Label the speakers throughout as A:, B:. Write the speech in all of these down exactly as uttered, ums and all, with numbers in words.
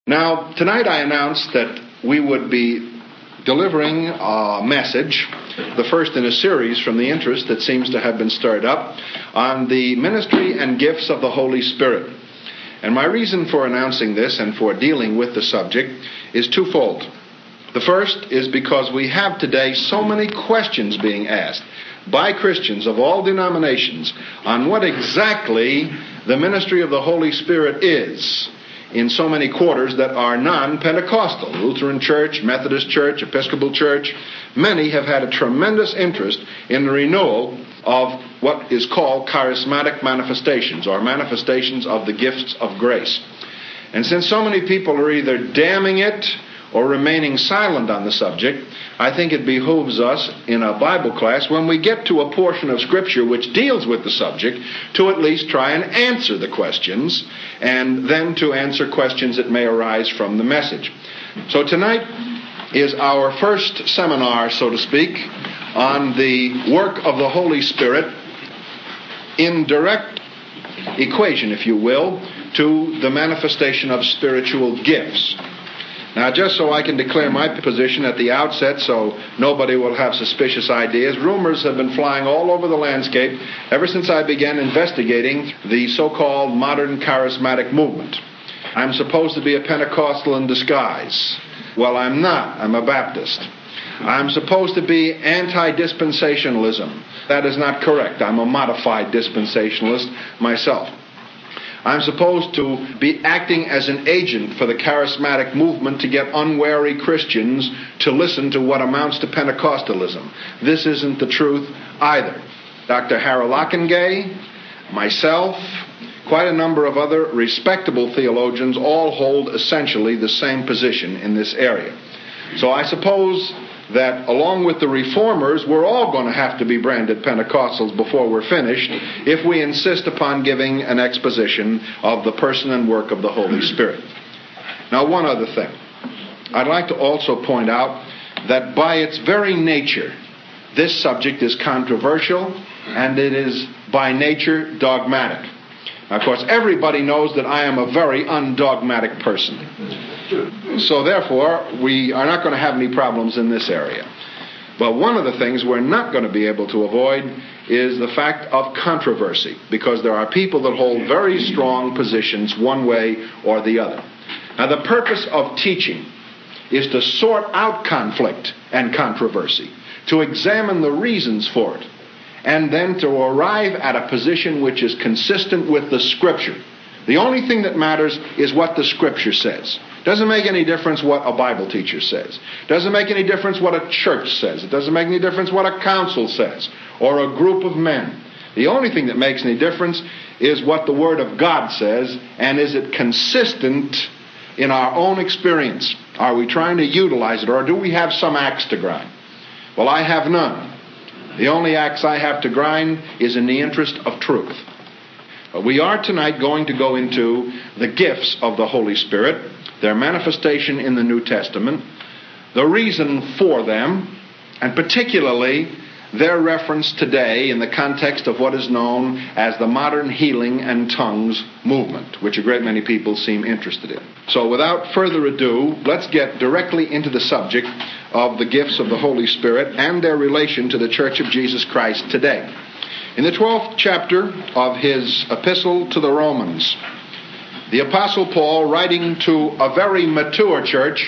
A: Now, tonight I announced that we would be delivering a message, the first in a series from the interest that seems to have been stirred up, on the ministry and gifts of the Holy Spirit. And my reason for announcing this and for dealing with the subject is twofold. The first is because we have today so many questions being asked by Christians of all denominations on what exactly the ministry of the Holy Spirit is in so many quarters that are non-Pentecostal. Lutheran Church, Methodist Church, Episcopal Church. Many have had a tremendous interest in the renewal of what is called charismatic manifestations, or manifestations of the gifts of grace. And since so many people are either damning it or remaining silent on the subject, I think it behooves us in a Bible class, when we get to a portion of Scripture which deals with the subject, to at least try and answer the questions, and then to answer questions that may arise from the message. So tonight is our first seminar, so to speak, on the work of the Holy Spirit in direct equation, if you will, to the manifestation of spiritual gifts. Now, just so I can declare my position at the outset so nobody will have suspicious ideas, rumors have been flying all over the landscape ever since I began investigating the so-called modern charismatic movement. I'm supposed to be a Pentecostal in disguise. Well, I'm not. I'm a Baptist. I'm supposed to be anti-dispensationalism. That is not correct. I'm a modified dispensationalist myself. I'm supposed to be acting as an agent for the charismatic movement to get unwary Christians to listen to what amounts to Pentecostalism. This isn't the truth either. Doctor Harold Ockenga, myself, quite a number of other respectable theologians all hold essentially the same position in this area. So I suppose that along with the reformers, we're all going to have to be branded Pentecostals before we're finished if we insist upon giving an exposition of the person and work of the Holy Spirit. Now, one other thing. I'd like to also point out that by its very nature, this subject is controversial and it is by nature dogmatic. Now, of course, everybody knows that I am a very undogmatic person. So therefore, we are not going to have any problems in this area. But one of the things we're not going to be able to avoid is the fact of controversy, because there are people that hold very strong positions one way or the other. Now, the purpose of teaching is to sort out conflict and controversy, to examine the reasons for it, and then to arrive at a position which is consistent with the Scripture. The only thing that matters is what the Scripture says. Doesn't make any difference what a Bible teacher says. Doesn't make any difference what a church says. It doesn't make any difference what a council says or a group of men. The only thing that makes any difference is what the Word of God says, and is it consistent in our own experience? Are we trying to utilize it, or do we have some axe to grind? Well, I have none. The only axe I have to grind is in the interest of truth. We are tonight going to go into the gifts of the Holy Spirit, their manifestation in the New Testament, the reason for them, and particularly their reference today in the context of what is known as the modern healing and tongues movement, which a great many people seem interested in. So without further ado, let's get directly into the subject of the gifts of the Holy Spirit and their relation to the Church of Jesus Christ today. In the twelfth chapter of his epistle to the Romans, the Apostle Paul, writing to a very mature church,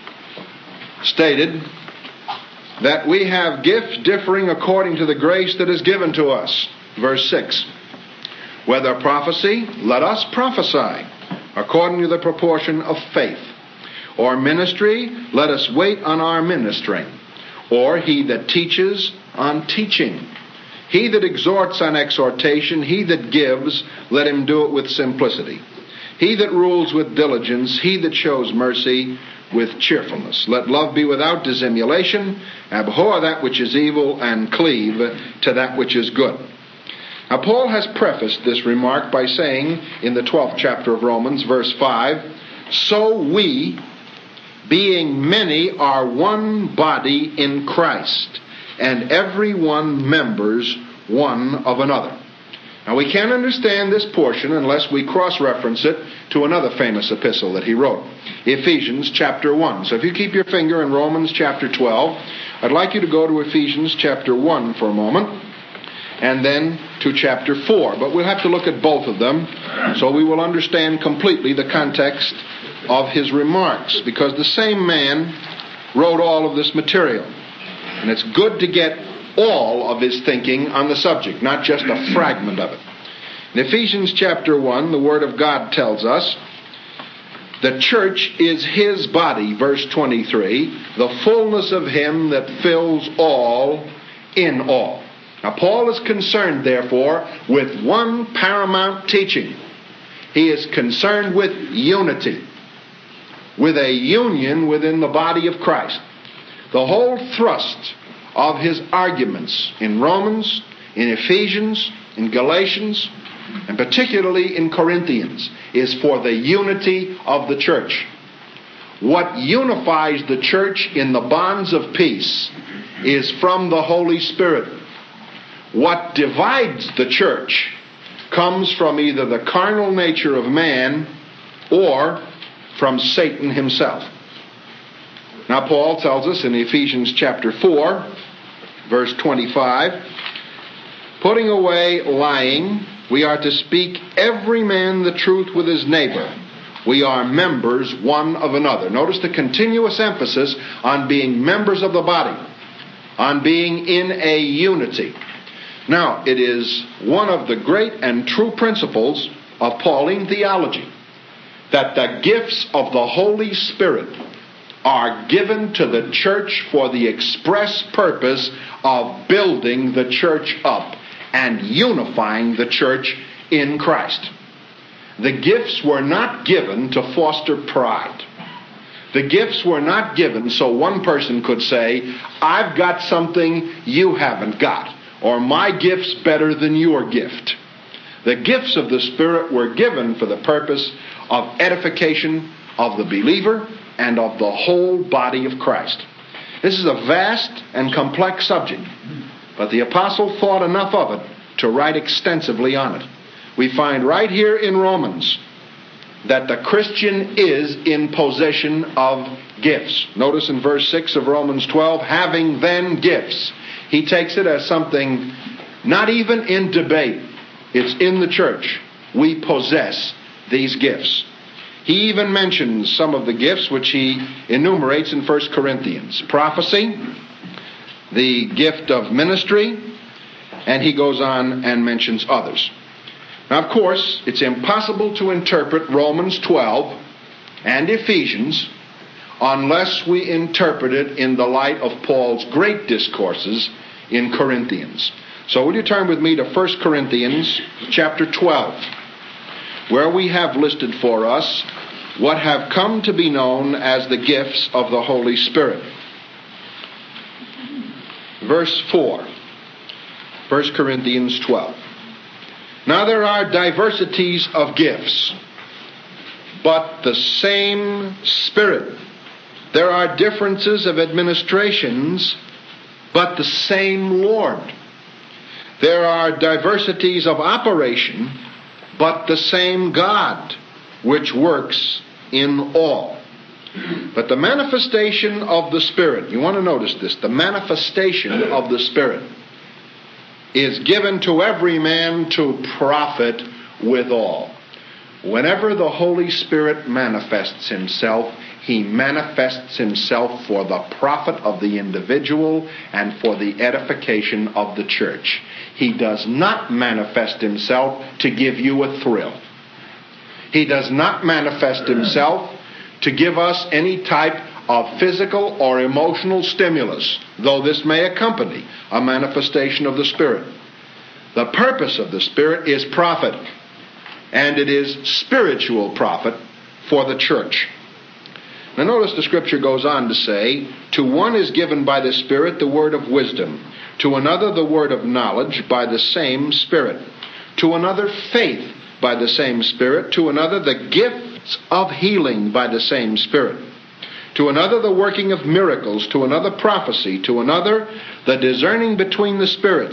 A: stated that we have gifts differing according to the grace that is given to us. Verse six, whether prophecy, let us prophesy according to the proportion of faith. Or ministry, let us wait on our ministering. Or he that teaches, on teaching. He that exhorts on exhortation, he that gives, let him do it with simplicity. He that rules with diligence, he that shows mercy with cheerfulness. Let love be without dissimulation. Abhor that which is evil, and cleave to that which is good. Now, Paul has prefaced this remark by saying in the twelfth chapter of Romans, verse five, so we, being many, are one body in Christ, and every one members one of another. Now, we can't understand this portion unless we cross-reference it to another famous epistle that he wrote, Ephesians chapter one. So if you keep your finger in Romans chapter twelve, I'd like you to go to Ephesians chapter one for a moment, and then to chapter four. But we'll have to look at both of them so we will understand completely the context of his remarks, because the same man wrote all of this material. And it's good to get all of his thinking on the subject, not just a fragment of it. In Ephesians chapter one, the Word of God tells us, the church is his body, verse twenty-three, the fullness of him that fills all in all. Now, Paul is concerned, therefore, with one paramount teaching. He is concerned with unity, with a union within the body of Christ. The whole thrust of his arguments in Romans, in Ephesians, in Galatians, and particularly in Corinthians, is for the unity of the church. What unifies the church in the bonds of peace is from the Holy Spirit. What divides the church comes from either the carnal nature of man or from Satan himself. Now, Paul tells us in Ephesians chapter four, verse twenty-five, putting away lying, we are to speak every man the truth with his neighbor. We are members one of another. Notice the continuous emphasis on being members of the body, on being in a unity. Now, it is one of the great and true principles of Pauline theology that the gifts of the Holy Spirit are given to the church for the express purpose of building the church up and unifying the church in Christ. The gifts were not given to foster pride. The gifts were not given so one person could say, I've got something you haven't got, or my gift's better than your gift. The gifts of the Spirit were given for the purpose of edification of the believer and of the whole body of Christ. This is a vast and complex subject, but the apostle thought enough of it to write extensively on it. We find right here in Romans that the Christian is in possession of gifts. Notice in verse six of Romans twelve, having then gifts. He takes it as something not even in debate. It's in the church. We possess these gifts. He even mentions some of the gifts which he enumerates in First Corinthians. Prophecy, the gift of ministry, and he goes on and mentions others. Now, of course, it's impossible to interpret Romans twelve and Ephesians unless we interpret it in the light of Paul's great discourses in Corinthians. So will you turn with me to First Corinthians chapter twelve, where we have listed for us what have come to be known as the gifts of the Holy Spirit. Verse four, First Corinthians twelve. Now there are diversities of gifts, but the same Spirit. There are differences of administrations, but the same Lord. There are diversities of operation, but the same God, which works in all. But the manifestation of the Spirit, you want to notice this, the manifestation of the Spirit is given to every man to profit withal. Whenever the Holy Spirit manifests himself, he manifests himself for the profit of the individual and for the edification of the church. He does not manifest himself to give you a thrill. He does not manifest himself to give us any type of physical or emotional stimulus, though this may accompany a manifestation of the Spirit. The purpose of the Spirit is profit, and it is spiritual profit for the church. Now notice the Scripture goes on to say, to one is given by the Spirit the word of wisdom, to another the word of knowledge by the same Spirit, to another faith by the same Spirit, to another the gifts of healing by the same Spirit, to another the working of miracles, to another prophecy, to another the discerning between the spirits,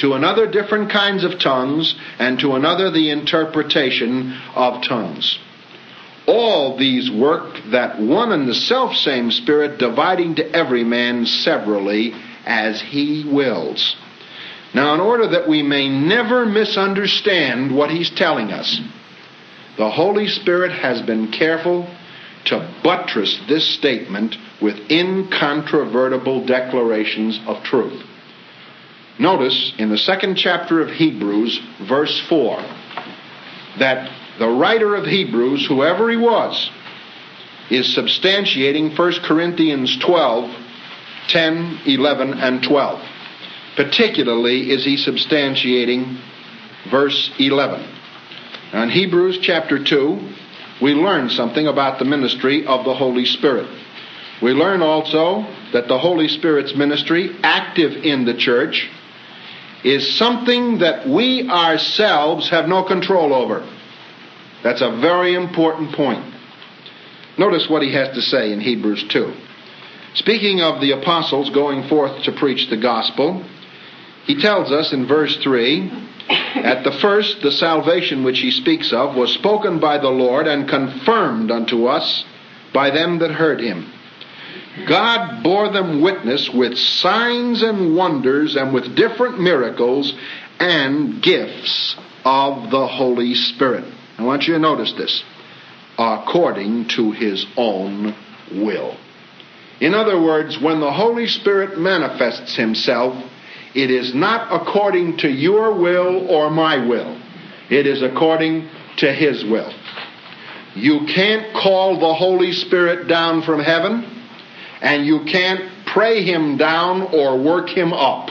A: to another different kinds of tongues, and to another the interpretation of tongues. All these work that one and the selfsame Spirit, dividing to every man severally as he wills. Now, in order that we may never misunderstand what he's telling us, the Holy Spirit has been careful to buttress this statement with incontrovertible declarations of truth. Notice in the second chapter of Hebrews, verse four, that the writer of Hebrews, whoever he was, is substantiating First Corinthians twelve, ten, eleven, and twelve. Particularly is he substantiating verse eleven. Now in Hebrews chapter two, we learn something about the ministry of the Holy Spirit. We learn also that the Holy Spirit's ministry, active in the church, is something that we ourselves have no control over. That's a very important point. Notice what he has to say in Hebrews two. Speaking of the apostles going forth to preach the gospel, he tells us in verse three, at the first, the salvation which he speaks of was spoken by the Lord and confirmed unto us by them that heard him. God bore them witness with signs and wonders and with different miracles and gifts of the Holy Spirit. I want you to notice this. According to his own will. In other words, when the Holy Spirit manifests himself, it is not according to your will or my will. It is according to his will. You can't call the Holy Spirit down from heaven, and you can't pray him down or work him up.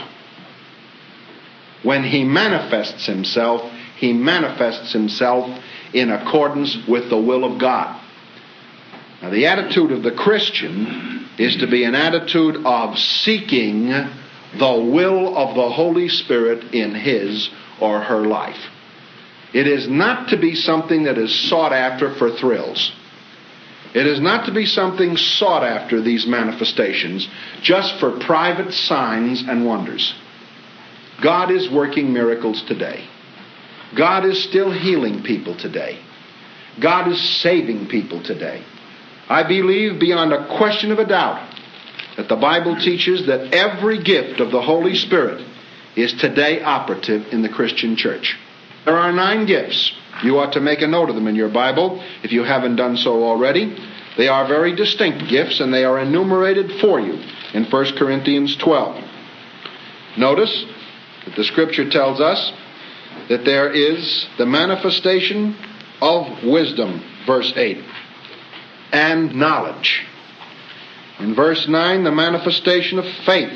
A: When he manifests himself, he manifests himself in accordance with the will of God. Now, the attitude of the Christian is to be an attitude of seeking the will of the Holy Spirit in his or her life. It is not to be something that is sought after for thrills. It is not to be something sought after, these manifestations, just for private signs and wonders. God is working miracles today. God is still healing people today. God is saving people today. I believe beyond a question of a doubt that the Bible teaches that every gift of the Holy Spirit is today operative in the Christian church. There are nine gifts. You ought to make a note of them in your Bible if you haven't done so already. They are very distinct gifts, and they are enumerated for you in First Corinthians twelve. Notice that the Scripture tells us that there is the manifestation of wisdom, verse eight, and knowledge. In verse nine, the manifestation of faith.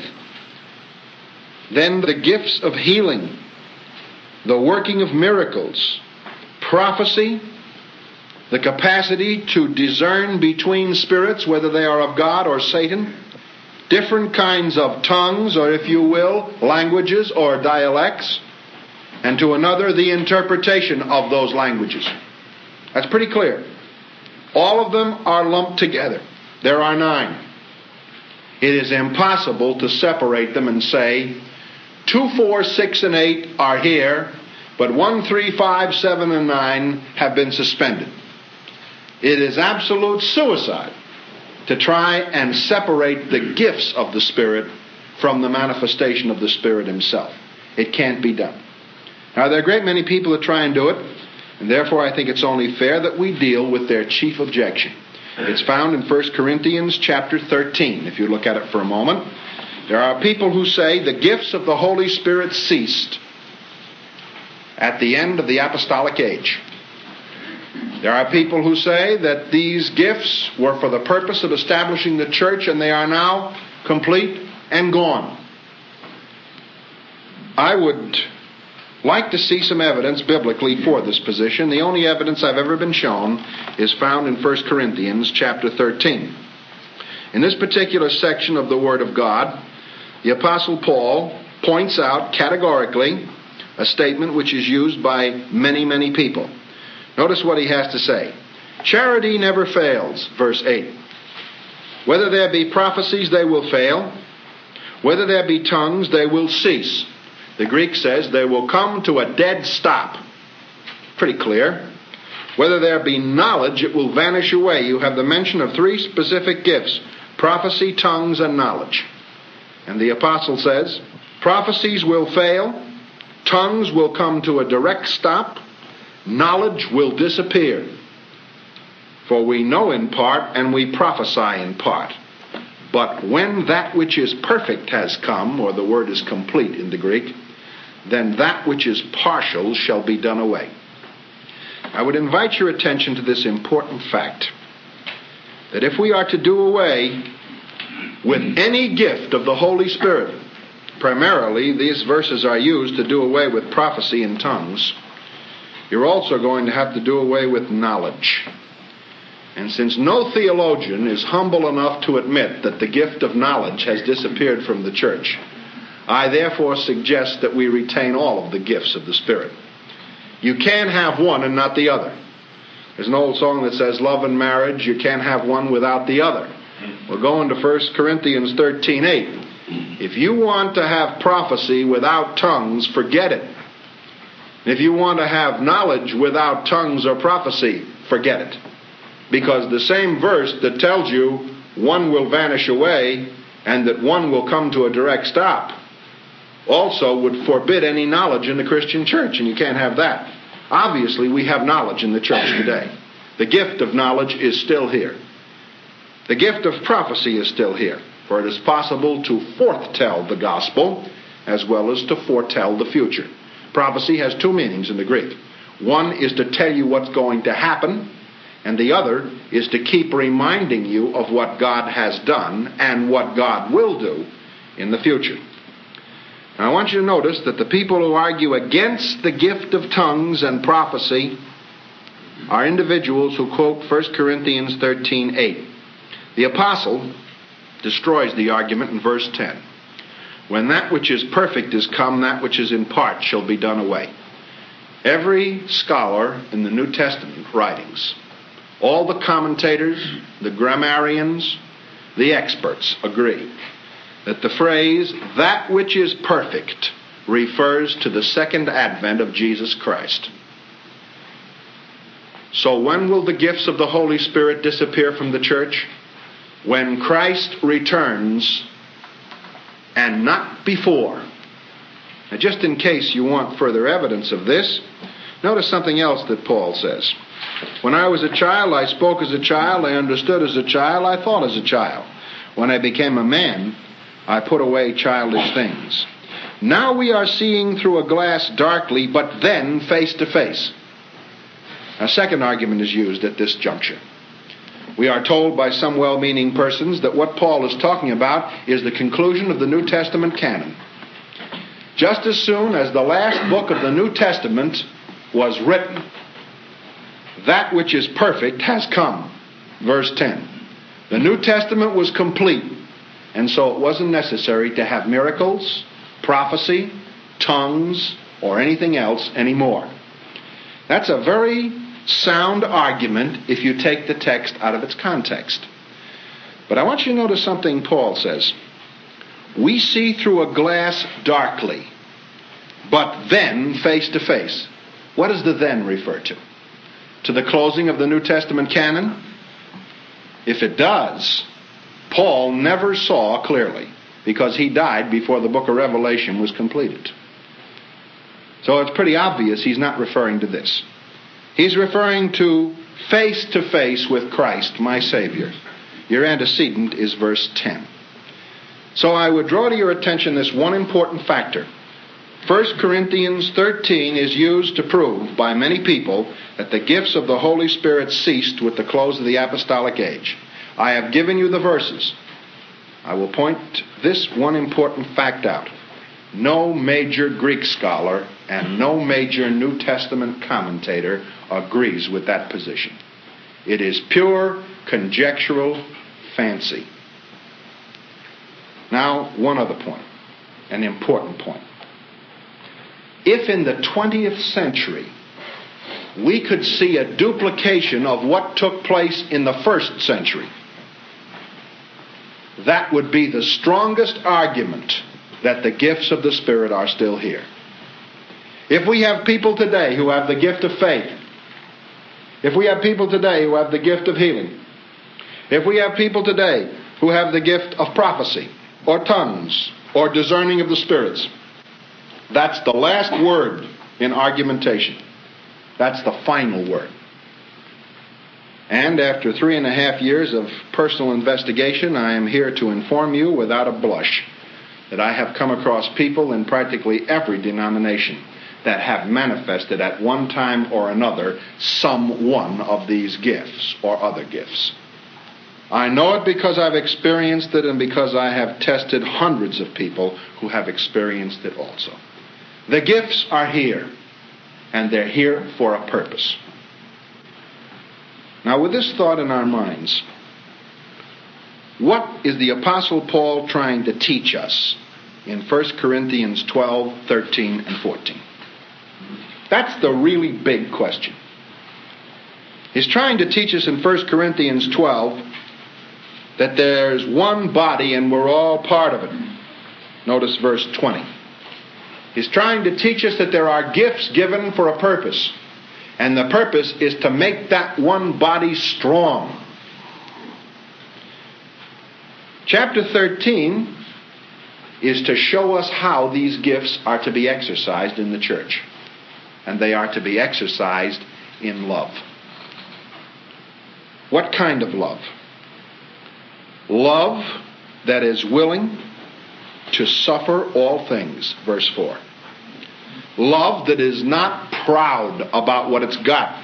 A: Then the gifts of healing, the working of miracles, prophecy, the capacity to discern between spirits, whether they are of God or Satan, different kinds of tongues, or if you will, languages or dialects, and to another, the interpretation of those languages. That's pretty clear. All of them are lumped together. There are nine. It is impossible to separate them and say, two, four, six, and eight are here, but one, three, five, seven, and nine have been suspended. It is absolute suicide to try and separate the gifts of the Spirit from the manifestation of the Spirit himself. It can't be done. Now, there are a great many people that try and do it, and therefore I think it's only fair that we deal with their chief objection. It's found in First Corinthians chapter thirteen, if you look at it for a moment. There are people who say the gifts of the Holy Spirit ceased at the end of the apostolic age. There are people who say that these gifts were for the purpose of establishing the church, and they are now complete and gone. I would like to see some evidence biblically for this position. The only evidence I've ever been shown is found in First Corinthians chapter thirteen. In this particular section of the Word of God, the Apostle Paul points out categorically a statement which is used by many, many people. Notice what he has to say. Charity never fails, verse eight. Whether there be prophecies, they will fail. Whether there be tongues, they will cease. The Greek says they will come to a dead stop. Pretty clear. Whether there be knowledge, it will vanish away. You have the mention of three specific gifts: prophecy, tongues, and knowledge. And the apostle says, prophecies will fail, tongues will come to a direct stop, knowledge will disappear. For we know in part and we prophesy in part. But when that which is perfect has come, or the word is complete in the Greek, then that which is partial shall be done away. I would invite your attention to this important fact, that if we are to do away with any gift of the Holy Spirit, primarily these verses are used to do away with prophecy and tongues, you're also going to have to do away with knowledge. And since no theologian is humble enough to admit that the gift of knowledge has disappeared from the church, I therefore suggest that we retain all of the gifts of the Spirit. You can't have one and not the other. There's an old song that says, love and marriage, you can't have one without the other. We're going to First Corinthians thirteen eight. If you want to have prophecy without tongues, forget it. If you want to have knowledge without tongues or prophecy, forget it. Because the same verse that tells you one will vanish away and that one will come to a direct stop also would forbid any knowledge in the Christian church, and you can't have that. Obviously, we have knowledge in the church today. The gift of knowledge is still here. The gift of prophecy is still here, for it is possible to foretell the gospel as well as to foretell the future. Prophecy has two meanings in the Greek. One is to tell you what's going to happen, and the other is to keep reminding you of what God has done and what God will do in the future. Now, I want you to notice that the people who argue against the gift of tongues and prophecy are individuals who quote First Corinthians thirteen eight. The apostle destroys the argument in verse ten. When that which is perfect is come, that which is in part shall be done away. Every scholar in the New Testament writings, all the commentators, the grammarians, the experts agree that the phrase, that which is perfect, refers to the second advent of Jesus Christ. So when will the gifts of the Holy Spirit disappear from the church? When Christ returns, and not before. Now, just in case you want further evidence of this, notice something else that Paul says. When I was a child, I spoke as a child, I understood as a child, I thought as a child. When I became a man, I put away childish things. Now we are seeing through a glass darkly, but then face to face. A second argument is used at this juncture. We are told by some well-meaning persons that what Paul is talking about is the conclusion of the New Testament canon. Just as soon as the last book of the New Testament was written, that which is perfect has come. Verse ten. The New Testament was complete, and so it wasn't necessary to have miracles, prophecy, tongues, or anything else anymore. That's a very sound argument if you take the text out of its context. But I want you to notice something Paul says. We see through a glass darkly, but then face to face. What does the then refer to? To the closing of the New Testament canon? If it does, Paul never saw clearly, because he died before the book of Revelation was completed. So it's pretty obvious he's not referring to this. He's referring to face to face with Christ, my Savior. Your antecedent is verse ten. So I would draw to your attention this one important factor. First Corinthians thirteen is used to prove by many people that the gifts of the Holy Spirit ceased with the close of the apostolic age. I have given you the verses. I will point this one important fact out. No major Greek scholar and no major New Testament commentator agrees with that position. It is pure conjectural fancy. Now, one other point, an important point. If in the twentieth century we could see a duplication of what took place in the first century, that would be the strongest argument that the gifts of the Spirit are still here. If we have people today who have the gift of faith, if we have people today who have the gift of healing, if we have people today who have the gift of prophecy, or tongues, or discerning of the spirits, that's the last word in argumentation. That's the final word. And after three and a half years of personal investigation, I am here to inform you without a blush that I have come across people in practically every denomination that have manifested at one time or another some one of these gifts or other gifts. I know it because I've experienced it and because I have tested hundreds of people who have experienced it also. The gifts are here, and they're here for a purpose. Now, with this thought in our minds, what is the Apostle Paul trying to teach us in First Corinthians twelve, thirteen, and fourteen? That's the really big question. He's trying to teach us in First Corinthians twelve that there's one body and we're all part of it. Notice verse twenty. He's trying to teach us that there are gifts given for a purpose. And the purpose is to make that one body strong. Chapter thirteen is to show us how these gifts are to be exercised in the church. And they are to be exercised in love. What kind of love? Love that is willing to suffer all things, verse four. Love that is not proud about what it's got.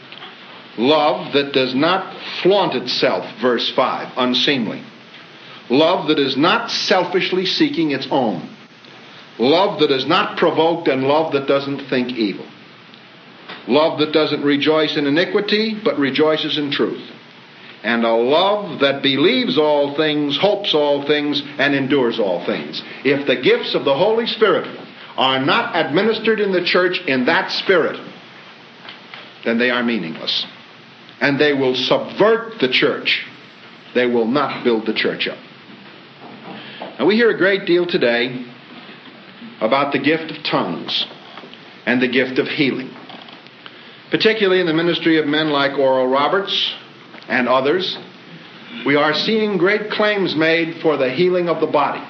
A: Love that does not flaunt itself, verse five, unseemly. Love that is not selfishly seeking its own. Love that is not provoked, and love that doesn't think evil. Love that doesn't rejoice in iniquity, but rejoices in truth. And a love that believes all things, hopes all things, and endures all things. If the gifts of the Holy Spirit are not administered in the church in that spirit, then they are meaningless. And they will subvert the church. They will not build the church up. Now, we hear a great deal today about the gift of tongues and the gift of healing, particularly in the ministry of men like Oral Roberts and others. We are seeing great claims made for the healing of the body.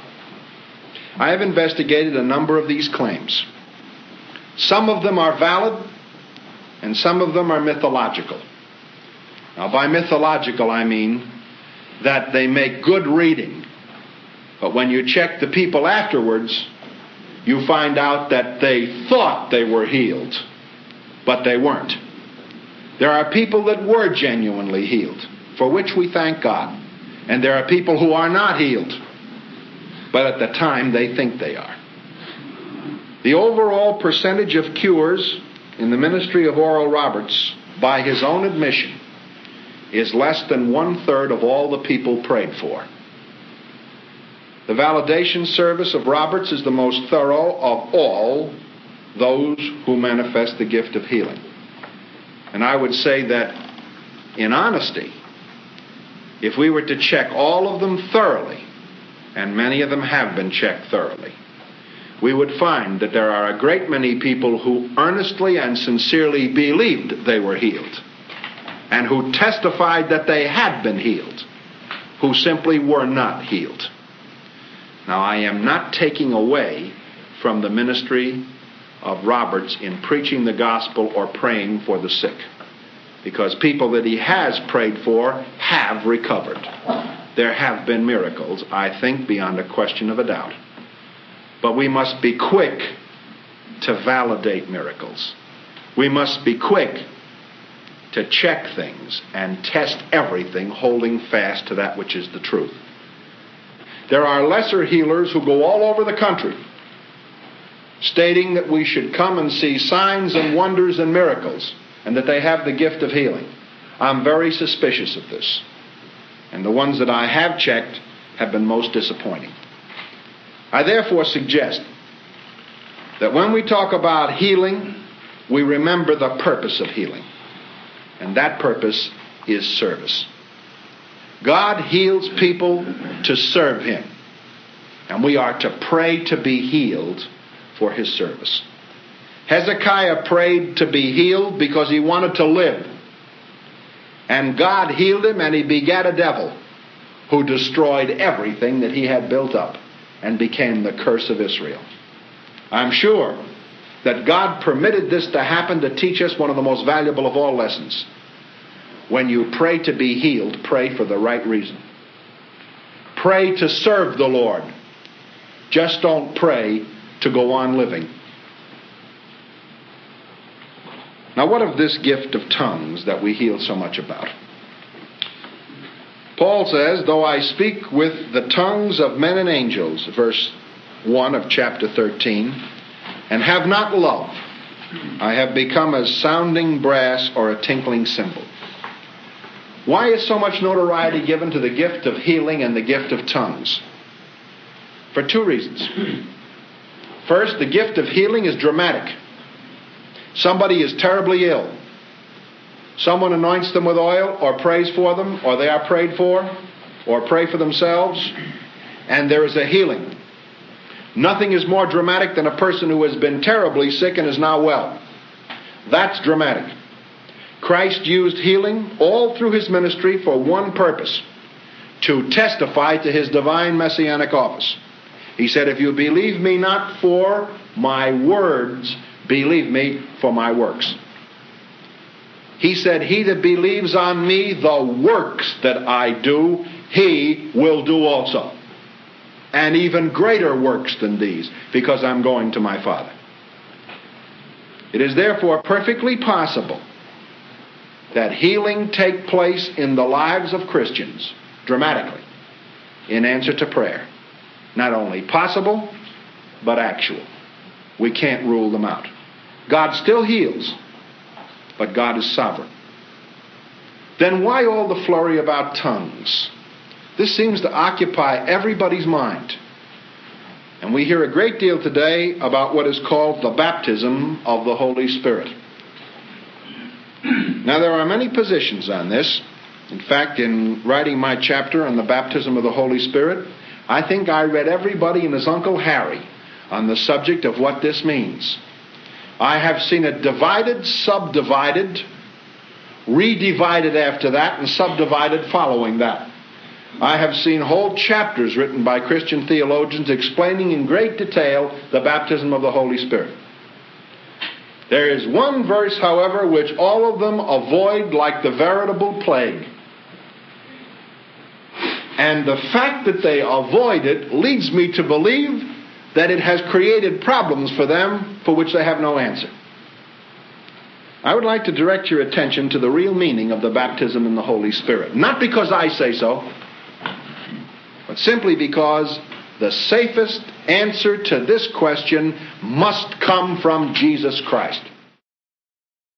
A: I have investigated a number of these claims. Some of them are valid, and some of them are mythological. Now, by mythological, I mean that they make good reading. But when you check the people afterwards, you find out that they thought they were healed, but they weren't. There are people that were genuinely healed, for which we thank God. And there are people who are not healed, but at the time they think they are. The overall percentage of cures in the ministry of Oral Roberts, by his own admission, is less than one-third of all the people prayed for. The validation service of Roberts is the most thorough of all those who manifest the gift of healing. And I would say that, in honesty, if we were to check all of them thoroughly, and many of them have been checked thoroughly, we would find that there are a great many people who earnestly and sincerely believed they were healed, and who testified that they had been healed, who simply were not healed. Now, I am not taking away from the ministry of Roberts in preaching the gospel or praying for the sick, because people that he has prayed for have recovered. There have been miracles, I think, beyond a question of a doubt. But we must be quick to validate miracles. We must be quick to check things and test everything, holding fast to that which is the truth. There are lesser healers who go all over the country stating that we should come and see signs and wonders and miracles, and that they have the gift of healing. I'm very suspicious of this. And the ones that I have checked have been most disappointing. I therefore suggest that when we talk about healing, we remember the purpose of healing. And that purpose is service. God heals people to serve Him. And we are to pray to be healed for his service. Hezekiah prayed to be healed because he wanted to live. And God healed him, and he begat a devil who destroyed everything that he had built up and became the curse of Israel. I'm sure that God permitted this to happen to teach us one of the most valuable of all lessons. When you pray to be healed, pray for the right reason. Pray to serve the Lord. Just don't pray to go on living. Now, what of this gift of tongues that we hear so much about? Paul says, though I speak with the tongues of men and angels, verse one of chapter thirteen, and have not love, I have become as sounding brass or a tinkling cymbal. Why is so much notoriety given to the gift of healing and the gift of tongues? For two reasons. First, the gift of healing is dramatic. Somebody is terribly ill. Someone anoints them with oil or prays for them, or they are prayed for, or pray for themselves, and there is a healing. Nothing is more dramatic than a person who has been terribly sick and is now well. That's dramatic. Christ used healing all through his ministry for one purpose: to testify to his divine messianic office. He said, if you believe me not for my words, believe me for my works. He said, he that believes on me, the works that I do, he will do also. And even greater works than these, because I'm going to my Father. It is therefore perfectly possible that healing take place in the lives of Christians, dramatically, in answer to prayer. Not only possible, but actual. We can't rule them out. God still heals, but God is sovereign. Then why all the flurry about tongues? This seems to occupy everybody's mind. And we hear a great deal today about what is called the baptism of the Holy Spirit. Now, there are many positions on this. In fact, in writing my chapter on the baptism of the Holy Spirit, I think I read everybody and his Uncle Harry on the subject of what this means. I have seen it divided, subdivided, redivided after that, and subdivided following that. I have seen whole chapters written by Christian theologians explaining in great detail the baptism of the Holy Spirit. There is one verse, however, which all of them avoid like the veritable plague. And the fact that they avoid it leads me to believe that it has created problems for them for which they have no answer. I would like to direct your attention to the real meaning of the baptism in the Holy Spirit. Not because I say so, but simply because the safest answer to this question must come from Jesus Christ.